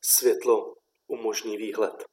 Světlo umožní výhled.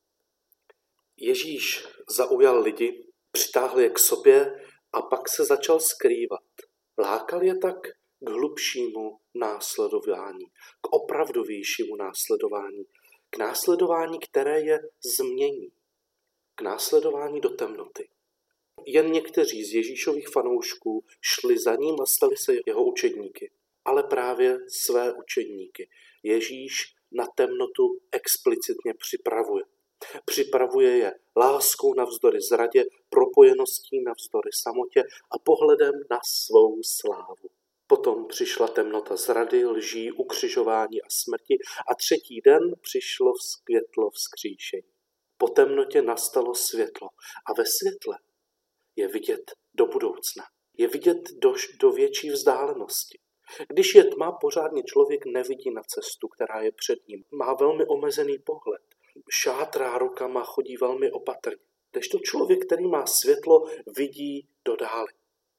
Ježíš zaujal lidi, přitáhl je k sobě a pak se začal skrývat. Lákal je tak k hlubšímu následování, k opravdovějšímu následování, k následování, které je změní, k následování do temnoty. Jen někteří z Ježíšových fanoušků šli za ním a stali se jeho učedníky, ale právě své učedníky Ježíš na temnotu explicitně připravuje. Připravuje je láskou navzdory zradě, propojeností navzdory samotě a pohledem na svou slávu. Potom přišla temnota zrady, lží, ukřižování a smrti a třetí den přišlo světlo vzkříšení. Po temnotě nastalo světlo a ve světle je vidět do budoucna. Je vidět do větší vzdálenosti. Když je tma, pořádně člověk nevidí na cestu, která je před ním. Má velmi omezený pohled. Šátrá rukama, chodí velmi opatrně. Kdežto člověk, který má světlo, vidí do dály.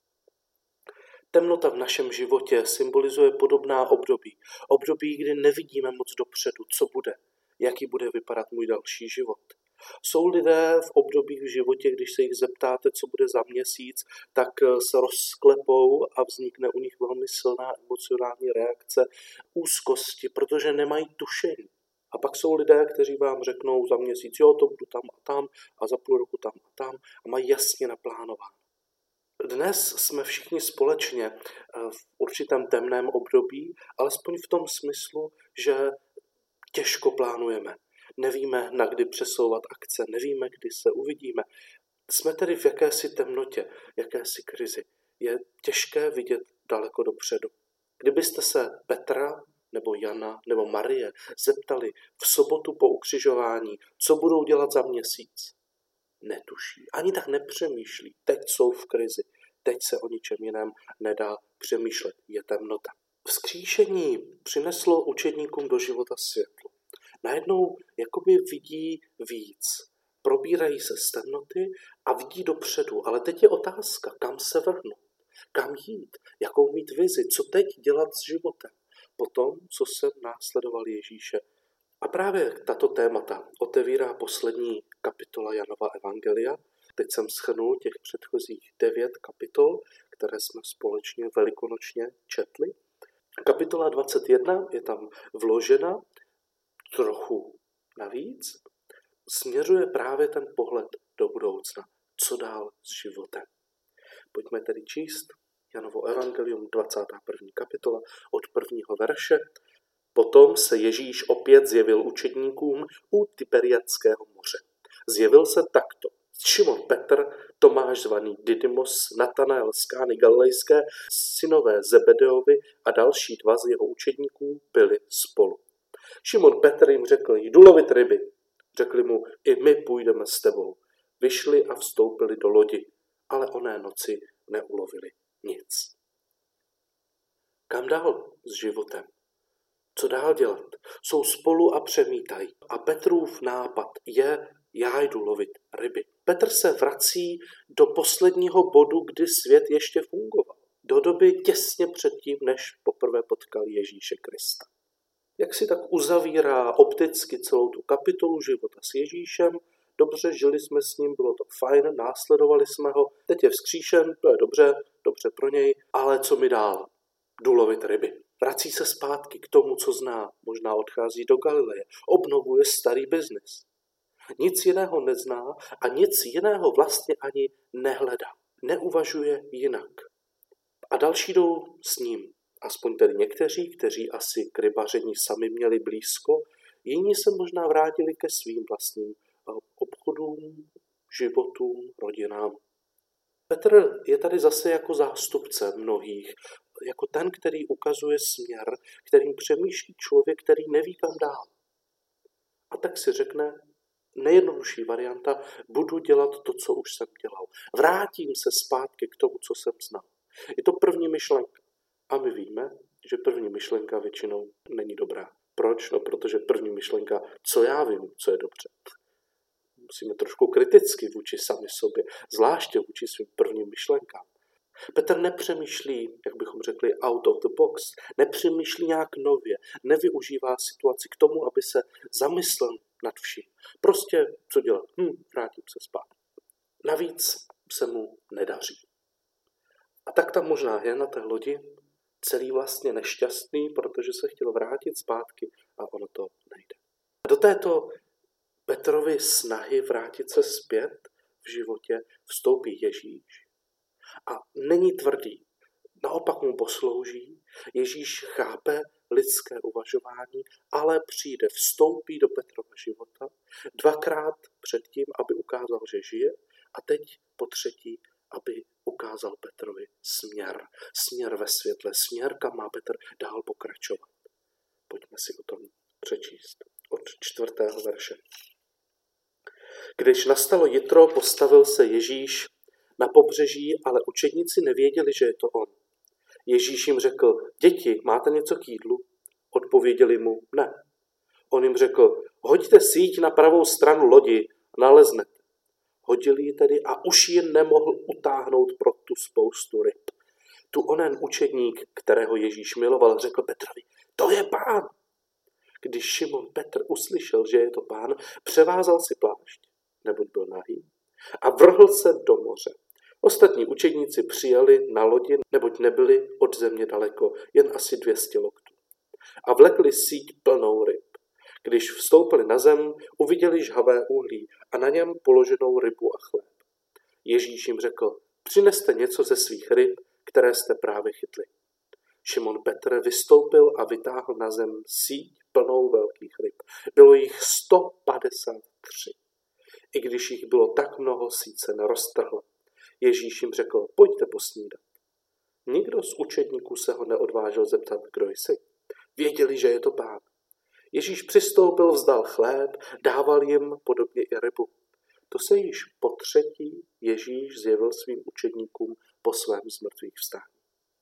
Temnota v našem životě symbolizuje podobná období. Období, kdy nevidíme moc dopředu, co bude, jaký bude vypadat můj další život. Jsou lidé v období v životě, když se jich zeptáte, co bude za měsíc, tak se rozklepou a vznikne u nich velmi silná emocionální reakce úzkosti, protože nemají tušení. A pak jsou lidé, kteří vám řeknou za měsíc, jo, to budu tam a tam a za půl roku tam a tam a mají jasně naplánováno. Dnes jsme všichni společně v určitém temném období, alespoň v tom smyslu, že těžko plánujeme. Nevíme, na kdy přesouvat akce, nevíme, kdy se uvidíme. Jsme tedy v jakési temnotě, jakési krizi. Je těžké vidět daleko dopředu. Kdybyste se Petra nebo Jana nebo Marie zeptali v sobotu po ukřižování, co budou dělat za měsíc, netuší, ani tak nepřemýšlí. Teď jsou v krizi, teď se o ničem jiném nedá přemýšlet, je temnota. Vzkříšení přineslo učedníkům do života světlo. Najednou jakoby vidí víc. Probírají se z temnoty a vidí dopředu. Ale teď je otázka, kam se vrhnout, kam jít, jakou mít vizi, co teď dělat s životem. Potom, co jsem následoval Ježíše. A právě tato témata otevírá poslední kapitola Janova evangelia. Teď jsem shrnul těch předchozích 9 kapitol, které jsme společně velikonočně četli. Kapitola 21 je tam vložena trochu navíc, směřuje právě ten pohled do budoucna. Co dál s životem? Pojďme tedy číst Janovo evangelium 21. kapitola od 1. verše. Potom se Ježíš opět zjevil učedníkům u Tiberiadského moře. Zjevil se takto. Šimon Petr, Tomáš zvaný Didymos, Natanael z Kány Galilejské, synové Zebedeovi a další 2 z jeho učedníků byli spolu. Šimon Petr jim řekl, jdu lovit ryby. Řekli mu, i my půjdeme s tebou. Vyšli a vstoupili do lodi, ale oné noci neulovili nic. Kam dál s životem? Co dál dělat? Jsou spolu a přemítají. A Petrův nápad je, já jdu lovit ryby. Petr se vrací do posledního bodu, kdy svět ještě fungoval. Do doby těsně předtím, než poprvé potkal Ježíše Krista. Jak si tak uzavírá opticky celou tu kapitolu života s Ježíšem. Dobře, žili jsme s ním, bylo to fajn, následovali jsme ho, teď je vzkříšen, to je dobře pro něj, ale co mi dál? Jdu lovit ryby. Vrací se zpátky k tomu, co zná, možná odchází do Galileje, obnovuje starý biznis. Nic jiného nezná a nic jiného vlastně ani nehledá. Neuvažuje jinak. A další jdou s ním. Aspoň tedy někteří, kteří asi k rybaření sami měli blízko, jiní se možná vrátili ke svým vlastním obchodům, životům, rodinám. Petr je tady zase jako zástupce mnohých, jako ten, který ukazuje směr, kterým přemýšlí člověk, který neví kam dál. A tak si řekne, nejjednodušší varianta, budu dělat to, co už jsem dělal. Vrátím se zpátky k tomu, co jsem znal. Je to první myšlenka. A my víme, že první myšlenka většinou není dobrá. Proč? No, protože první myšlenka, co já vím, co je dobře. Musíme trošku kriticky vůči sami sobě, zvláště vůči svým prvním myšlenkám. Petr nepřemýšlí, jak bychom řekli, out of the box, nepřemýšlí nějak nově, nevyužívá situaci k tomu, aby se zamyslel nad vším. Prostě, co dělat? Vrátím se spát. Navíc se mu nedaří. A tak tam možná je na té lodi, celý vlastně nešťastný, protože se chtěl vrátit zpátky a ono to nejde. Do této Petrovy snahy vrátit se zpět v životě vstoupí Ježíš. A není tvrdý, naopak mu poslouží. Ježíš chápe lidské uvažování, ale vstoupí do Petrova života dvakrát předtím, aby ukázal, že žije, a teď po třetí, aby ukázal Petrovi směr. Směr ve světle, směr, kam má Petr dál pokračovat. Pojďme si o tom přečíst. Od 4. verše. Když nastalo jitro, postavil se Ježíš na pobřeží, ale učedníci nevěděli, že je to on. Ježíš jim řekl: děti, máte něco k jídlu? Odpověděli mu: ne. On jim řekl: hoďte síť na pravou stranu lodi a naleznete. Hodili ji tedy a už ji nemohl utáhnout pro tu spoustu ryb. Tu onen učedník, kterého Ježíš miloval, řekl Petrovi: to je Pán. Když Šimon Petr uslyšel, že je to Pán, převázal si plášť, neboť byl nahý, a vrhl se do moře. Ostatní učedníci přijali na lodi, neboť nebyli od země daleko, jen asi 200 loktů. A vlekli síť plnou ryb. Když vstoupili na zem, uviděli žhavé uhlí a na něm položenou rybu a chléb. Ježíš jim řekl: přineste něco ze svých ryb, které jste právě chytli. Šimon Petr vystoupil a vytáhl na zem síť plnou velkých ryb. Bylo jich 153. I když jich bylo tak mnoho, síť se neroztrhla. Ježíš jim řekl: pojďte posnídat. Nikdo z učedníků se ho neodvážil zeptat, kdo jsi. Věděli, že je to Pán. Ježíš přistoupil, vzdal chléb, dával jim podobně i rybu. To se již po třetí Ježíš zjevil svým učedníkům po svém zmrtvých vstání.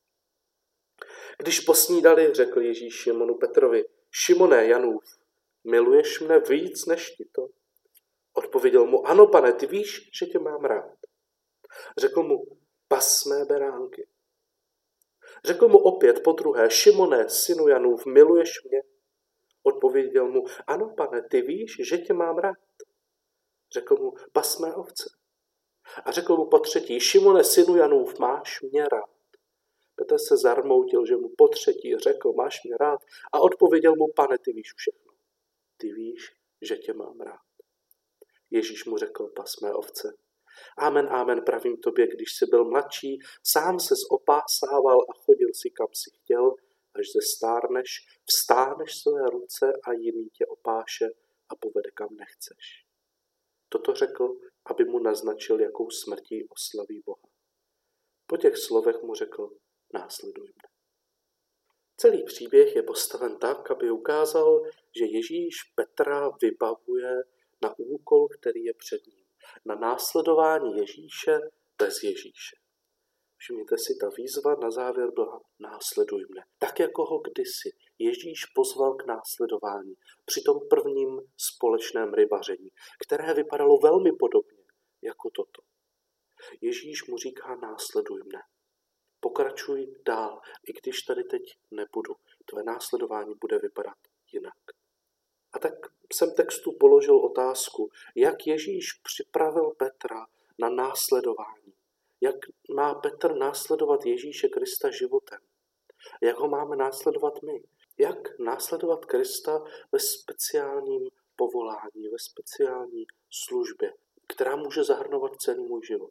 Když posnídali, řekl Ježíš Šimonu Petrovi: Šimone, Janův, miluješ mne víc než tito? Odpověděl mu: ano, Pane, ty víš, že tě mám rád. Řekl mu: pas mé beránky. Řekl mu opět podruhé: Šimone, synu Janův, miluješ mě? Odpověděl mu: ano, Pane, ty víš, že tě mám rád. Řekl mu: pas mé ovce. A řekl mu potřetí: Šimone, synu Janův, máš mě rád? Petr se zarmoutil, že mu potřetí řekl: máš mě rád? A odpověděl mu: Pane, ty víš všechno. Ty víš, že tě mám rád. Ježíš mu řekl: pas mé ovce. Amen, amen, pravím tobě, když jsi byl mladší, sám ses opásával a chodil si, kam si chtěl, až zestárneš, vstáneš své ruce a jiný tě opáše a povede, kam nechceš. Toto řekl, aby mu naznačil, jakou smrtí oslaví Boha. Po těch slovech mu řekl: následuj mne. Celý příběh je postaven tak, aby ukázal, že Ježíš Petra vybavuje na úkol, který je před ním. Na následování Ježíše bez Ježíše. Všimněte si, ta výzva na závěr byla: následuj mne. Tak jako ho kdysi Ježíš pozval k následování při tom prvním společném rybaření, které vypadalo velmi podobně jako toto. Ježíš mu říká: následuj mne. Pokračuj dál, i když tady teď nebudu. Tvé následování bude vypadat jinak. A tak jsem textu položil otázku, jak Ježíš připravil Petra na následování. Jak má Petr následovat Ježíše Krista životem? Jak ho máme následovat my? Jak následovat Krista ve speciálním povolání, ve speciální službě, která může zahrnovat celý můj život?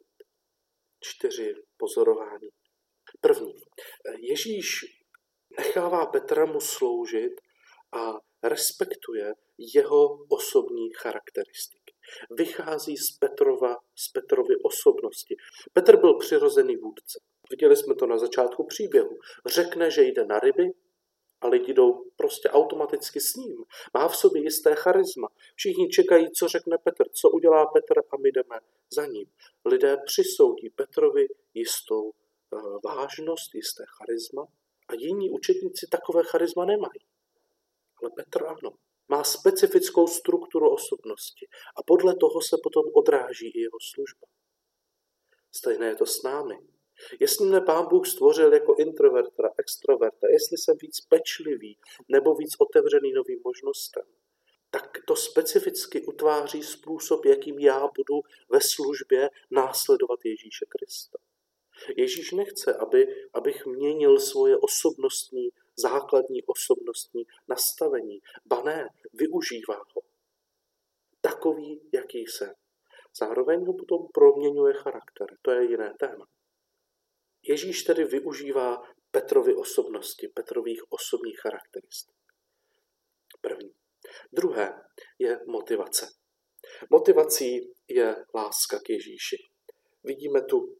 4 pozorování. První. Ježíš nechává Petra mu sloužit a respektuje jeho osobní charakteristiky. Vychází z Petrovy osobnosti. Petr byl přirozený vůdce. Viděli jsme to na začátku příběhu. Řekne, že jde na ryby a lidi jdou prostě automaticky s ním. Má v sobě jisté charisma. Všichni čekají, co řekne Petr, co udělá Petr, a my jdeme za ním. Lidé přisoudí Petrovi jistou vážnost, jisté charisma a jiní učedníci takové charisma nemají. Ale Petr ano. Má specifickou strukturu osobnosti a podle toho se potom odráží i jeho služba. Stejné je to s námi. Jestli mě Pán Bůh stvořil jako introverta, extroverta, jestli jsem víc pečlivý nebo víc otevřený novým možnostem, tak to specificky utváří způsob, jakým já budu ve službě následovat Ježíše Krista. Ježíš nechce, abych měnil svoje základní osobnostní nastavení. Ba ne, využívá ho. Takový, jaký jsem. Zároveň ho potom proměňuje charakter. To je jiné téma. Ježíš tedy využívá Petrovy osobnosti, Petrových osobních charakteristik. První. Druhé je motivace. Motivací je láska k Ježíši. Vidíme tu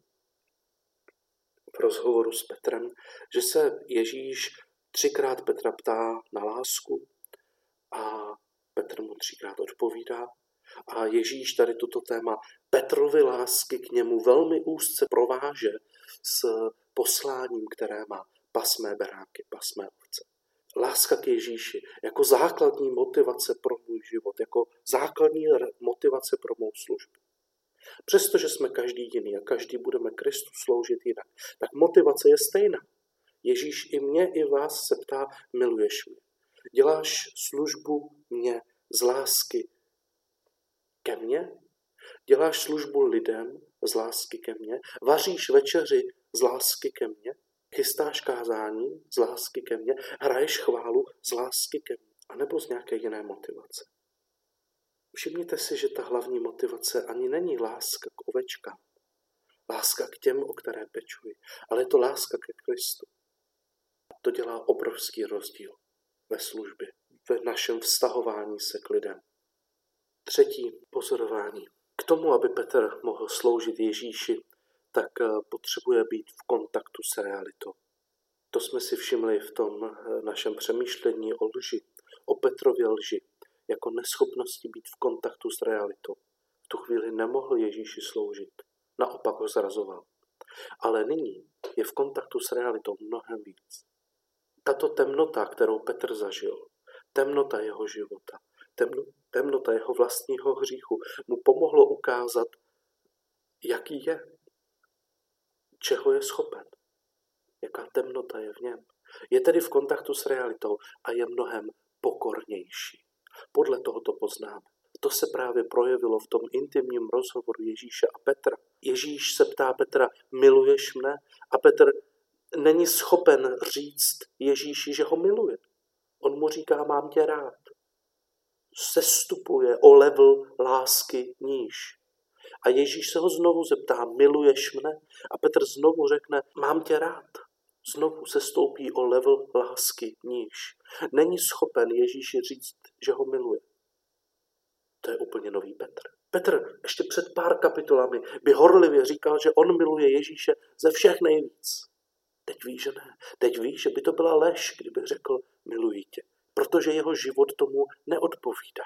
v rozhovoru s Petrem, že se Ježíš 3krát Petra ptá na lásku a Petr mu 3krát odpovídá. A Ježíš tady toto téma Petrovy lásky k němu velmi úzce prováže s posláním, které má: pas mé beránky, pas mé ovce. Láska k Ježíši jako základní motivace pro můj život, jako základní motivace pro mou službu. Přestože jsme každý jiný a každý budeme Kristu sloužit jinak, tak motivace je stejná. Ježíš i mě, i vás se ptá: miluješ mě? Děláš službu mě z lásky ke mně? Děláš službu lidem z lásky ke mně? Vaříš večeři z lásky ke mně? Chystáš kázání z lásky ke mně? Hraješ chválu z lásky ke mně? A nebo z nějaké jiné motivace? Všimněte si, že ta hlavní motivace ani není láska k ovečkám. Láska k těm, o které pečuji. Ale je to láska ke Kristu. To dělá obrovský rozdíl ve službě, v našem vztahování se k lidem. Třetí pozorování. K tomu, aby Petr mohl sloužit Ježíši, tak potřebuje být v kontaktu s realitou. To jsme si všimli v tom našem přemýšlení o lži, o Petrově lži, jako neschopnosti být v kontaktu s realitou. V tu chvíli nemohl Ježíši sloužit, naopak ho zrazoval. Ale nyní je v kontaktu s realitou mnohem víc. Tato temnota, kterou Petr zažil, temnota jeho života, temnota jeho vlastního hříchu, mu pomohlo ukázat, jaký je, čeho je schopen, jaká temnota je v něm. Je tedy v kontaktu s realitou a je mnohem pokornější. Podle toho to poznáme. To se právě projevilo v tom intimním rozhovoru Ježíše a Petra. Ježíš se ptá Petra: miluješ mne? A Petr není schopen říct Ježíši, že ho miluje. On mu říká: mám tě rád. Sestupuje o level lásky níž. A Ježíš se ho znovu zeptá: miluješ mne? A Petr znovu řekne: mám tě rád. Znovu se stoupí o level lásky níž. Není schopen Ježíši říct, že ho miluje. To je úplně nový Petr. Petr ještě před pár kapitolami by horlivě říkal, že on miluje Ježíše ze všech nejvíc. Teď ví, že ne. Teď ví, že by to byla lež, kdyby řekl: miluji tě. Protože jeho život tomu neodpovídá.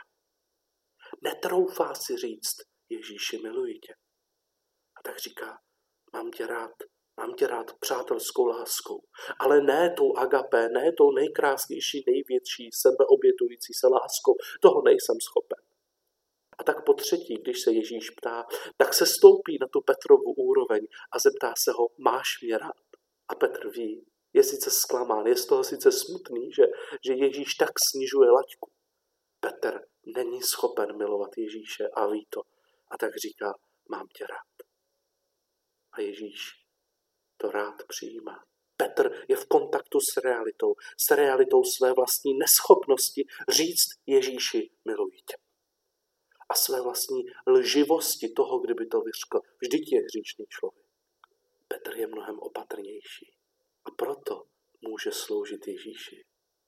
Netroufá si říct: Ježíši, miluji tě. A tak říká: mám tě rád přátelskou láskou, ale ne tou agapé, ne tou nejkrásnější, největší, sebeobětující se láskou. Toho nejsem schopen. A tak po třetí, když se Ježíš ptá, tak se stoupí na tu Petrovu úroveň a zeptá se ho: máš mě rád? A Petr ví, je sice zklamán, je z toho sice smutný, že Ježíš tak snižuje laťku. Petr není schopen milovat Ježíše a ví to. A tak říká: mám tě rád. A Ježíš to rád přijímá. Petr je v kontaktu s realitou své vlastní neschopnosti říct Ježíši: miluji tě. A své vlastní lživosti toho, kdyby to vyřkl. Vždyť je hříšný člověk. Petr je mnohem opatrnější. A proto může sloužit Ježíši.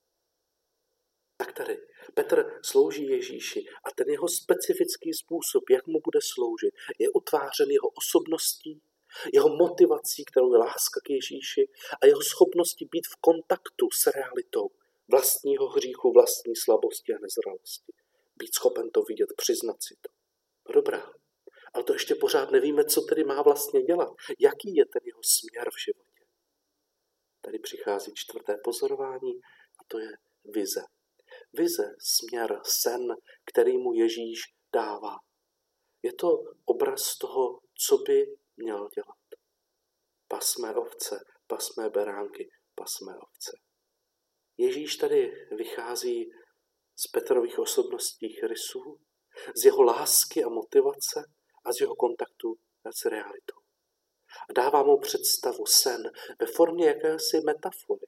Tak tady Petr slouží Ježíši a ten jeho specifický způsob, jak mu bude sloužit, je utvářen jeho osobností, jeho motivací, kterou je láska k Ježíši, a jeho schopností být v kontaktu s realitou vlastního hříchu, vlastní slabosti a nezralosti. Být schopen to vidět, přiznat si to. No dobrá, ale to ještě pořád nevíme, co tedy má vlastně dělat. Jaký je ten jeho směr v životě. Tady přichází čtvrté pozorování a to je vize. Vize, směr, sen, který mu Ježíš dává. Je to obraz toho, co by měl dělat. pas mé beránky, pas mé ovce. Ježíš tady vychází z Petrových osobnostních rysů, z jeho lásky a motivace a z jeho kontaktu s realitou. A dává mu představu, sen, ve formě jakési metafory.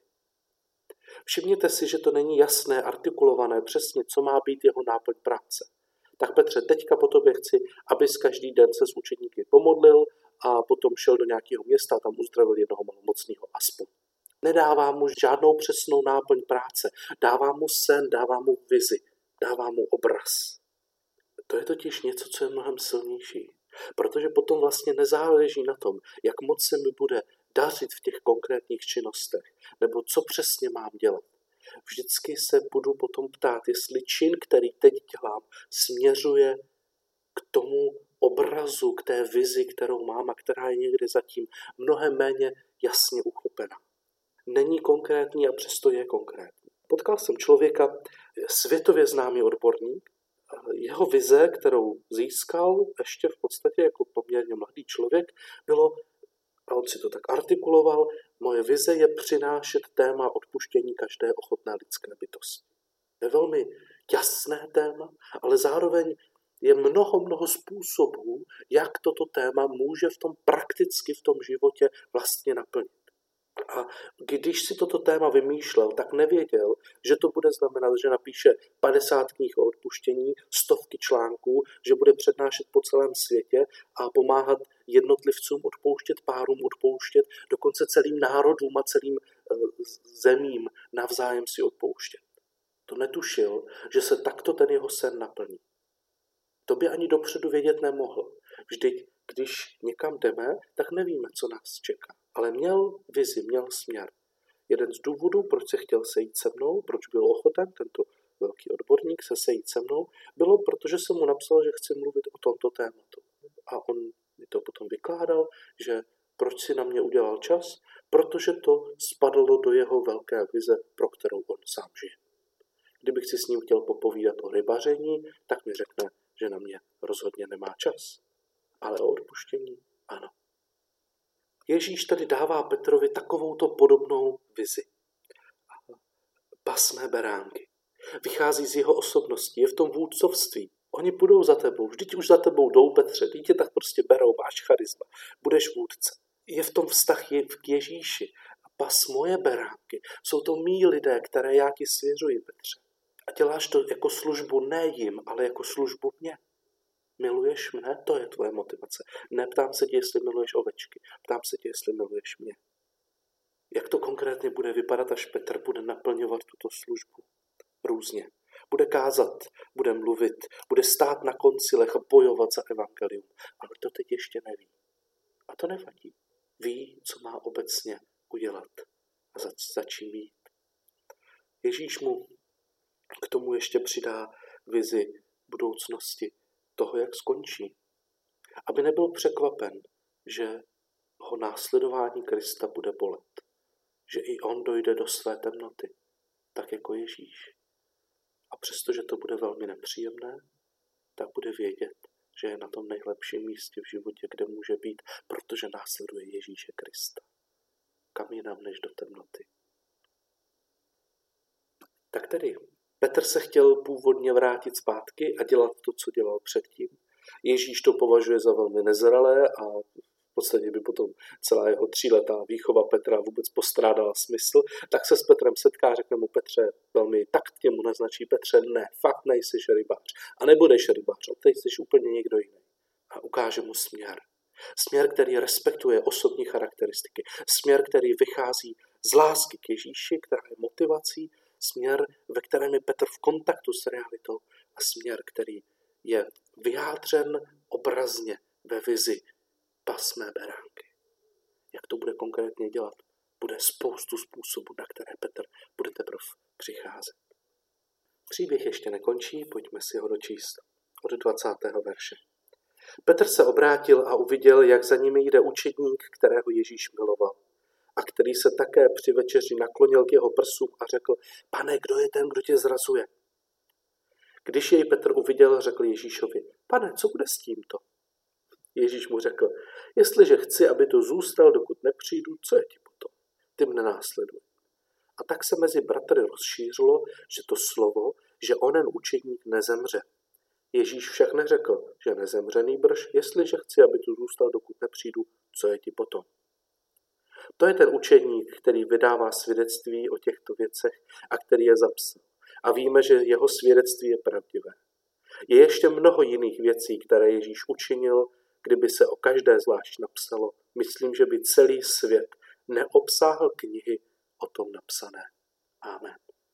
Všimněte si, že to není jasné, artikulované přesně, co má být jeho náplň práce. Tak Petře, teďka po tobě chci, abys každý den se s učedníky pomodlil a potom šel do nějakého města a tam uzdravil jednoho malomocného aspoň. Nedává mu žádnou přesnou náplň práce, dává mu sen, dává mu vizi, dává mu obraz. To je totiž něco, co je mnohem silnější, protože potom vlastně nezáleží na tom, jak moc se mi bude dařit v těch konkrétních činnostech, nebo co přesně mám dělat. Vždycky se budu potom ptát, jestli čin, který teď dělám, směřuje k tomu obrazu, k té vizi, kterou mám a která je někdy zatím mnohem méně jasně uchopena. Není konkrétní a přesto je konkrétní. Potkal jsem člověka, světově známý odborník. Jeho vize, kterou získal ještě v podstatě jako poměrně mladý člověk, bylo, a on si to tak artikuloval, moje vize je přinášet téma odpuštění každé ochotné lidské bytosti. Je velmi jasné téma, ale zároveň je mnoho způsobů, jak toto téma může prakticky v tom životě vlastně naplnit. A když si toto téma vymýšlel, tak nevěděl, že to bude znamenat, že napíše 50 knih o odpuštění, 100 článků, že bude přednášet po celém světě a pomáhat jednotlivcům odpouštět, párům odpouštět, dokonce celým národům a celým zemím navzájem si odpouštět. To netušil, že se takto ten jeho sen naplní. To by ani dopředu vědět nemohl. Vždyť, když někam jdeme, tak nevíme, co nás čeká. Ale měl vizi, měl směr. Jeden z důvodů, proč se chtěl sejít se mnou, proč byl ochoten tento velký odborník se sejít se mnou, bylo, protože jsem mu napsal, že chci mluvit o tomto tématu. A on mi to potom vykládal, že proč si na mě udělal čas, protože to spadlo do jeho velké vize, pro kterou on sám žije. Kdybych si s ním chtěl popovídat o rybaření, tak mi řekne, že na mě rozhodně nemá čas. Ale o odpuštění ano. Ježíš tady dává Petrovi takovouto podobnou vizi. Pas mé beránky. Vychází z jeho osobnosti, je v tom vůdcovství. Oni půjdou za tebou, vždyť už za tebou jdou, Petře, tě tak prostě berou, máš charisma, budeš vůdce. Je v tom vztah k Ježíši. A pas moje beránky. Jsou to mý lidé, které já ti svěřuji, Petře. A děláš to jako službu ne jim, ale jako službu mně. Miluješ mne? To je tvoje motivace. Neptám se tě, jestli miluješ ovečky. Ptám se tě, jestli miluješ mě. Jak to konkrétně bude vypadat, až Petr bude naplňovat tuto službu? Různě. Bude kázat, bude mluvit, bude stát na koncilech a bojovat za evangelium. Ale to teď ještě neví. A to nevadí. Ví, co má obecně udělat a za čím jít. Ježíš mu k tomu ještě přidá vizi budoucnosti toho, jak skončí. Aby nebyl překvapen, že ho následování Krista bude bolet. Že i on dojde do své temnoty, tak jako Ježíš. A přestože to bude velmi nepříjemné, tak bude vědět, že je na tom nejlepším místě v životě, kde může být, protože následuje Ježíše Krista. Kam jinam než do temnoty. Tak tedy, Petr se chtěl původně vrátit zpátky a dělat to, co dělal předtím. Ježíš to považuje za velmi nezralé a v podstatě by potom celá jeho 3letá výchova Petra vůbec postrádala smysl. Tak se s Petrem setká, řekne mu Petře, velmi taktně mu naznačí Petře, ne, fakt nejsi rybář. A nebudeš rybář, a teď jsi úplně někdo jiný. A ukáže mu směr. Směr, který respektuje osobní charakteristiky. Směr, který vychází z lásky k Ježíši, která je motivací. Směr, ve kterém je Petr v kontaktu s realitou a směr, který je vyjádřen obrazně ve vizi pas mé beránky. Jak to bude konkrétně dělat? Bude spoustu způsobů, na které Petr bude teprve přicházet. Příběh ještě nekončí, pojďme si ho dočíst od 20. verše. Petr se obrátil a uviděl, jak za nimi jde učedník, kterého Ježíš miloval, a který se také při večeři naklonil k jeho prsům a řekl, Pane, kdo je ten, kdo tě zrazuje? Když jej Petr uviděl, řekl Ježíšovi, Pane, co bude s tímto? Ježíš mu řekl, Jestliže chci, aby tu zůstal, dokud nepřijdu, co je ti potom? Ty mne následuj. A tak se mezi bratry rozšířilo, že to slovo, že onen učedník nezemře. Ježíš však neřekl, že nezemře, nýbrž, jestliže chci, aby tu zůstal, dokud nepřijdu, co je ti potom? To je ten učedník, který vydává svědectví o těchto věcech a který je zapsal. A víme, že jeho svědectví je pravdivé. Je ještě mnoho jiných věcí, které Ježíš učinil, kdyby se o každé zvlášť napsalo. Myslím, že by celý svět neobsáhl knihy o tom napsané. Amen.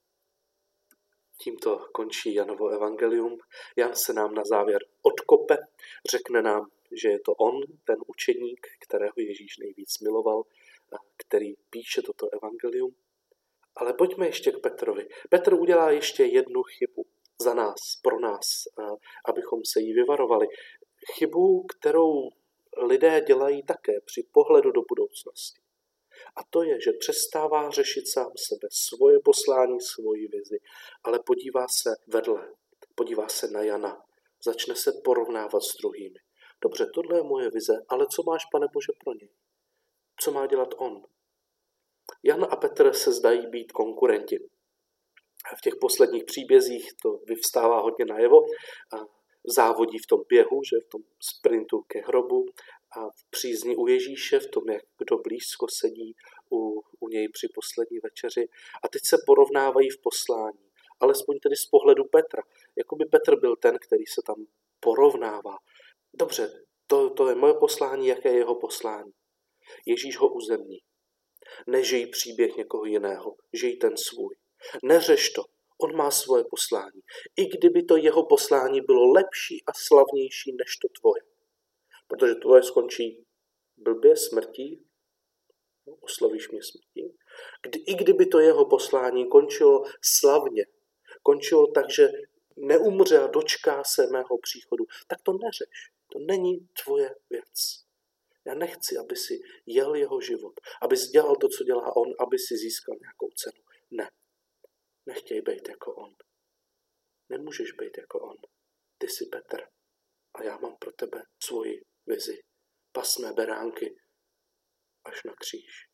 Tímto končí Janovo evangelium. Jan se nám na závěr odkope, řekne nám, že je to on, ten učedník, kterého Ježíš nejvíc miloval, který píše toto evangelium. Ale pojďme ještě k Petrovi. Petr udělá ještě jednu chybu za nás, pro nás, abychom se jí vyvarovali. Chybu, kterou lidé dělají také při pohledu do budoucnosti. A to je, že přestává řešit sám sebe, svoje poslání, svoji vizi, ale podívá se vedle, podívá se na Jana, začne se porovnávat s druhými. Dobře, tohle je moje vize, ale co máš, Pane Bože, pro něj? Co má dělat on? Jan a Petr se zdají být konkurenti. V těch posledních příbězích to vyvstává hodně najevo. Závodí v tom běhu, že v tom sprintu ke hrobu a v přízni u Ježíše, v tom, jak kdo blízko sedí u něj při poslední večeři. A teď se porovnávají v poslání, alespoň tedy z pohledu Petra. Jakoby Petr byl ten, který se tam porovnává. Dobře, to je moje poslání, jaké je jeho poslání. Ježíš ho uzemní. Nežij příběh někoho jiného, žij ten svůj. Neřeš to, on má svoje poslání. I kdyby to jeho poslání bylo lepší a slavnější než to tvoje. Protože tvoje skončí blbě, smrtí, oslovíš mě smrtí. I kdyby to jeho poslání končilo slavně, končilo tak, že neumře a dočká se mého příchodu, tak to neřeš. To není tvoje věc. Já nechci, aby si jel jeho život, aby si dělal to, co dělá on, aby si získal nějakou cenu. Ne. Nechtěj být jako on. Nemůžeš být jako on. Ty jsi Petr a já mám pro tebe svoji vizi. Pasmé beránky až na kříž.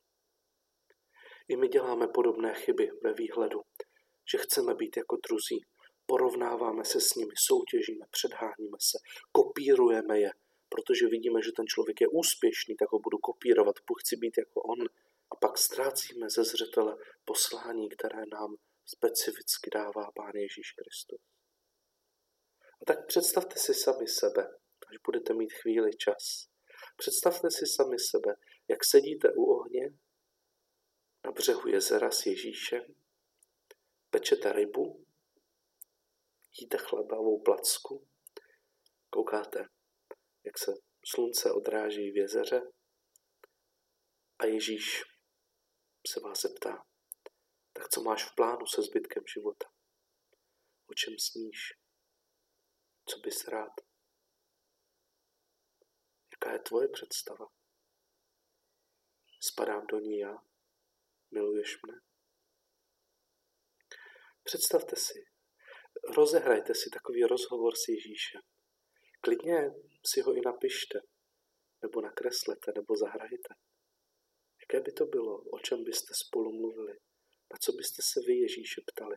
I my děláme podobné chyby ve výhledu, že chceme být jako druzí. Porovnáváme se s nimi, soutěžíme, předháníme se, kopírujeme je, protože vidíme, že ten člověk je úspěšný, tak ho budu kopírovat, chci být jako on. A pak ztrácíme ze zřetele poslání, které nám specificky dává Pán Ježíš Kristus. A tak představte si sami sebe, až budete mít chvíli čas. Představte si sami sebe, jak sedíte u ohně, na břehu jezera s Ježíšem, pečete rybu, jíte chlebavou placku, koukáte, jak se slunce odráží v jezeře a Ježíš se vás zeptá, tak co máš v plánu se zbytkem života? O čem sníš? Co bys rád? Jaká je tvoje představa? Spadám do ní já? Miluješ mne? Představte si, rozehrajte si takový rozhovor s Ježíšem. Klidně si ho i napište, nebo nakreslete, nebo zahrajte. Jaké by to bylo? O čem byste spolu mluvili? Na co byste se vy Ježíše ptali?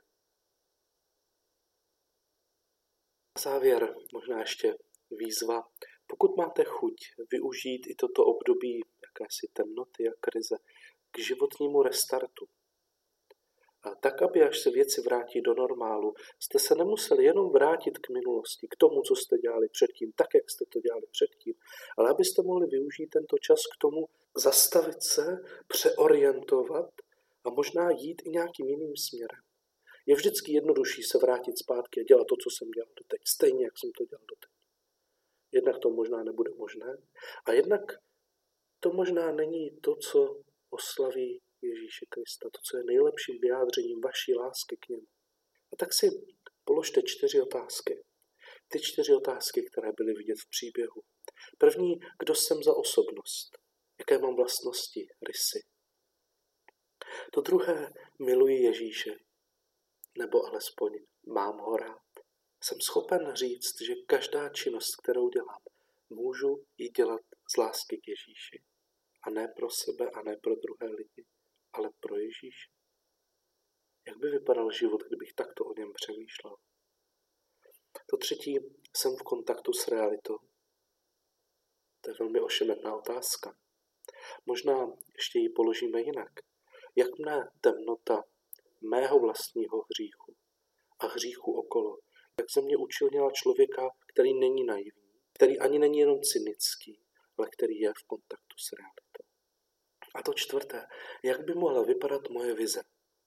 Na závěr možná ještě výzva. Pokud máte chuť využít i toto období jakési temnoty a krize k životnímu restartu, a tak, aby až se věci vrátí do normálu, jste se nemuseli jenom vrátit k minulosti, k tomu, co jste dělali předtím, tak, jak jste to dělali předtím, ale abyste mohli využít tento čas k tomu zastavit se, přeorientovat a možná jít i nějakým jiným směrem. Je vždycky jednodušší se vrátit zpátky a dělat to, co jsem dělal doteď, stejně, jak jsem to dělal doteď. Jednak to možná nebude možné a jednak to možná není to, co oslaví Ježíše Krista, to, co je nejlepším vyjádřením vaší lásky k němu. A tak si položte 4 otázky. Ty 4 otázky, které byly vidět v příběhu. První, kdo jsem za osobnost? Jaké mám vlastnosti, rysy? To druhé, miluji Ježíše, nebo alespoň mám ho rád. Jsem schopen říct, že každá činnost, kterou dělám, můžu ji dělat z lásky k Ježíši. A ne pro sebe a ne pro druhé lidi, ale pro Ježíše. Jak by vypadal život, kdybych takto o něm přemýšlel? To třetí, jsem v kontaktu s realitou. To je velmi ošemetná otázka. Možná ještě ji položíme jinak. Jak mne temnota mého vlastního hříchu a hříchu okolo, jak ze mě učinila člověka, který není naivní, který ani není jenom cynický, ale který je v kontaktu s realitou. A to čtvrté, jak by mohla vypadat moje vize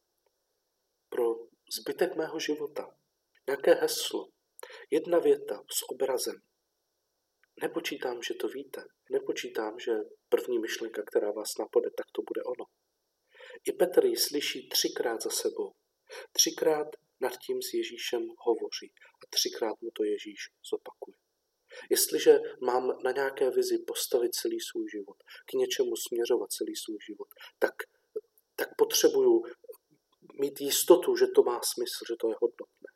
pro zbytek mého života. Nějaké heslo, jedna věta s obrazem. Nepočítám, že to víte. Nepočítám, že první myšlenka, která vás napade, tak to bude ono. I Petr ji slyší 3krát za sebou. 3krát nad tím s Ježíšem hovoří a 3krát mu to Ježíš zopakuje. Jestliže mám na nějaké vizi postavit celý svůj život, k něčemu směřovat celý svůj život, tak potřebuju mít jistotu, že to má smysl, že to je hodnotné.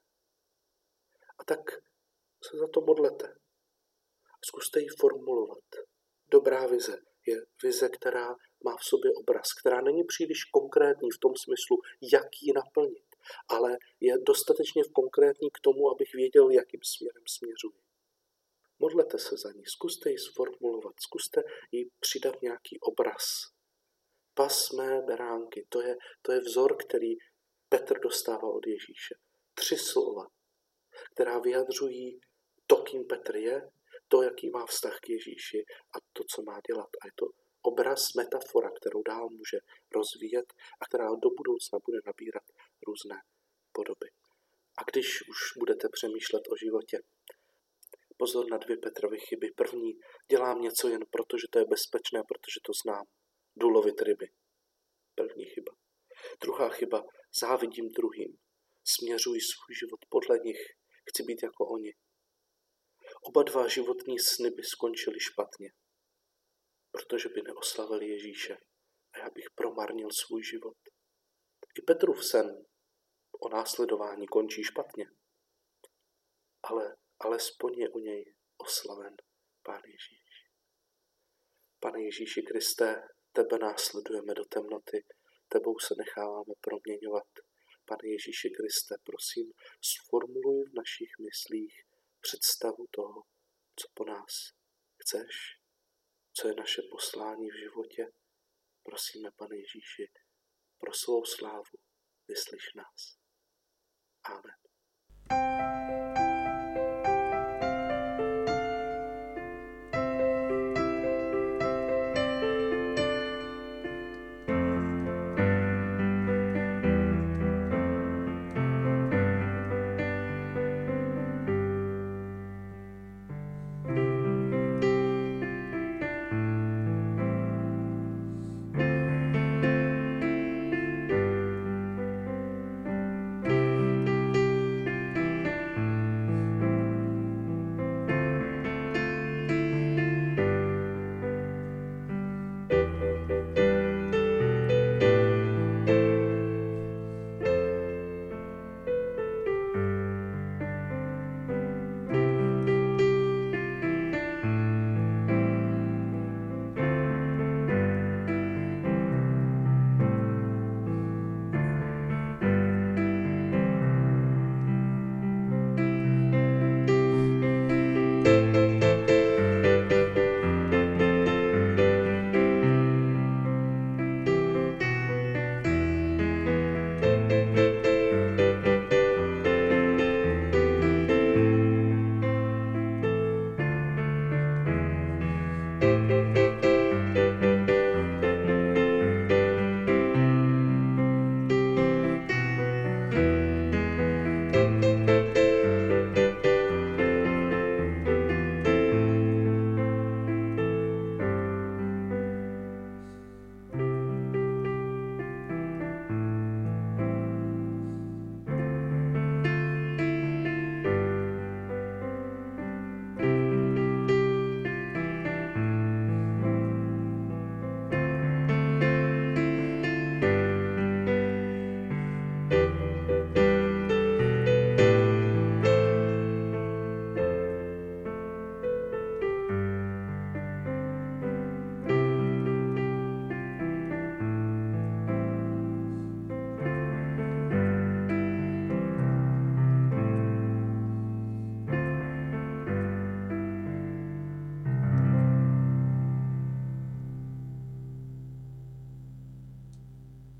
A tak se za to modlete. Zkuste ji formulovat. Dobrá vize je vize, která má v sobě obraz, která není příliš konkrétní v tom smyslu, jak ji naplnit, ale je dostatečně konkrétní k tomu, abych věděl, jakým směrem směřuji. Modlete se za ní, zkuste ji sformulovat, zkuste jí přidat nějaký obraz. Pas mé beránky, to je vzor, který Petr dostává od Ježíše. 3 slova, která vyjadřují to, kým Petr je, to, jaký má vztah k Ježíši a to, co má dělat. A je to obraz, metafora, kterou dál může rozvíjet a která do budoucna bude nabírat různé podoby. A když už budete přemýšlet o životě, pozor na 2 Petrovy chyby. První, dělám něco jen proto, že to je bezpečné, protože to znám. Jdu lovit ryby. První chyba. Druhá chyba, závidím druhým. Směřuji svůj život podle nich. Chci být jako oni. Oba 2 životní sny by skončily špatně, protože by neoslavili Ježíše a já bych promarnil svůj život. I Petrův sen o následování končí špatně, ale alespoň je u něj oslaven Pán Ježíš. Pane Ježíši Kriste, tebe následujeme do temnoty, tebou se necháváme proměňovat. Pane Ježíši Kriste, prosím, sformuluj v našich myslích představu toho, co po nás chceš, co je naše poslání v životě. Prosíme, Pane Ježíši, pro svou slávu vyslyš nás. Amen.